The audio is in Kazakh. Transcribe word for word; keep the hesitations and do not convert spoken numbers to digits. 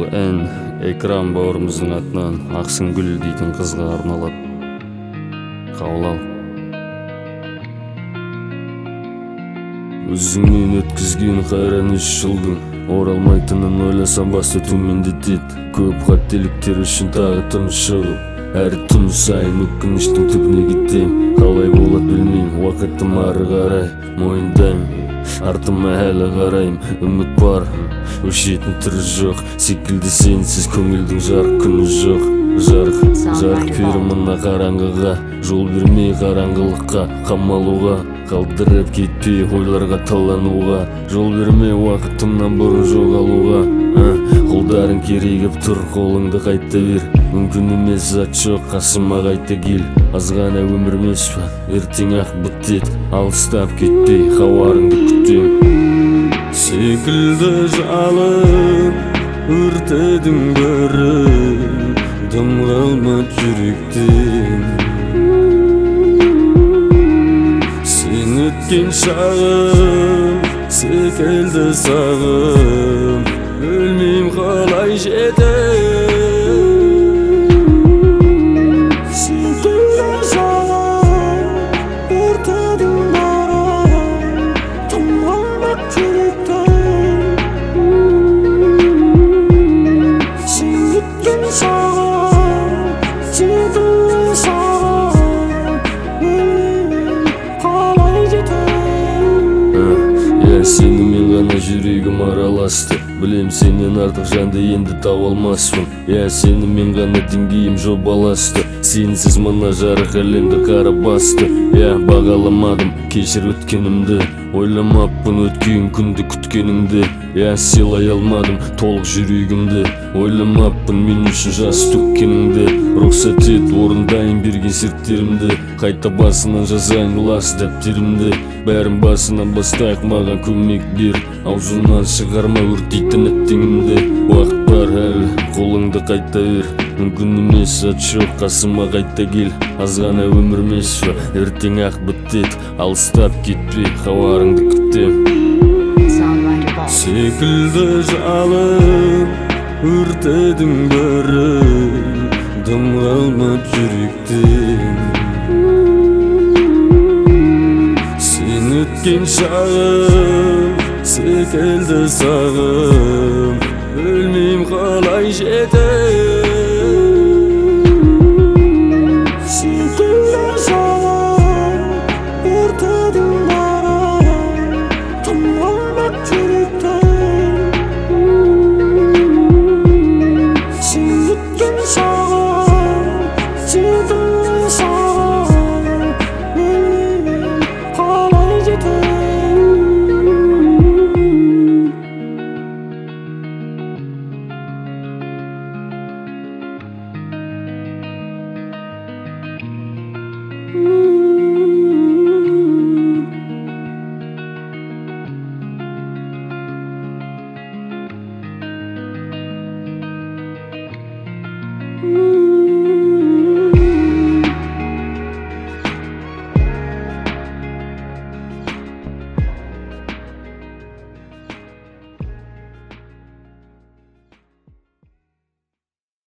ән Экран бауырымыздың атынан Ақсынгүл дейтін қызға арналады. Қабыл ал. Өзіңнен өткізген қайран үш жылдың оралмайтынын ойласам басты төмендетеді. Көп қателіктер үшін тағы тыныш шығып, әр түн сайын өкініштің түбіне кетем. Қалай болады білмеймін, уақытым ары қарай мойындаймын, артыма әлі қарайым. Үміт бар, өшетін түрі жоқ, секілді сенсіз көңілдің жарық күні жоқ. Жарық, жарық бер мына қараңғыға, жол бермей қараңғылыққа қамалуға. Қалдырып кетпей ойларға талануға, жол берме уақытымнан бұрын жоғалуға. Қолдарың керегіп тұр, қолыңды қайта бер, мүмкін емес зат жоқ, қасыма қайта кел. Азғана өмір емес па, ертең ақ бітет, алыстап кетпей хабарыңды күтем. Секілді жалын өртедің бірі, дым қалмады жүректен. Сен өткен шағым секілді сағым, өлмейм қалай жетем. Секілді жалын өртедің бірі, дым қалмады жүректен. Сен өткен шағым секілді сағым, өлмейм қалай жетем. Сенімен ғана жүрегім араласты, білем сенен артық жанды енді таба алмаспын. Я сенімен ғана деңгейім жобаласты, сенсіз мына жарық әлемді қара басты. Я бағаламадым кешір өткенімді, ойламаппын өткен күнді күткеніңді. Я сыйлай алмадым толық жүрегімді, ойламаппын мен үшін жас төккеніңді. Рұқсат ет орындайын берген серттерімді, қайта басынан жазайын лас дәптерімді. Бәрін басынан бастайық, маған көмек бер, аузынан шығарма өртейтін әттеңімді. Уақыт бар әлі, қолыңды қайта бер, мүмкін емес зат жоқ, қасыма қайта кел. Азғана өмір емес па, ертең ақ бітет, алыстап кетпей хабарыңды күтем. Секілді жалын өртедің бірі, дым қалмады жүректен. Сен өткен шағым секілді сағым, өлмейм қалай жетем. Секілді жалын өртедің бірі, дым қалмады жүректен. Сен өткен шағым секілді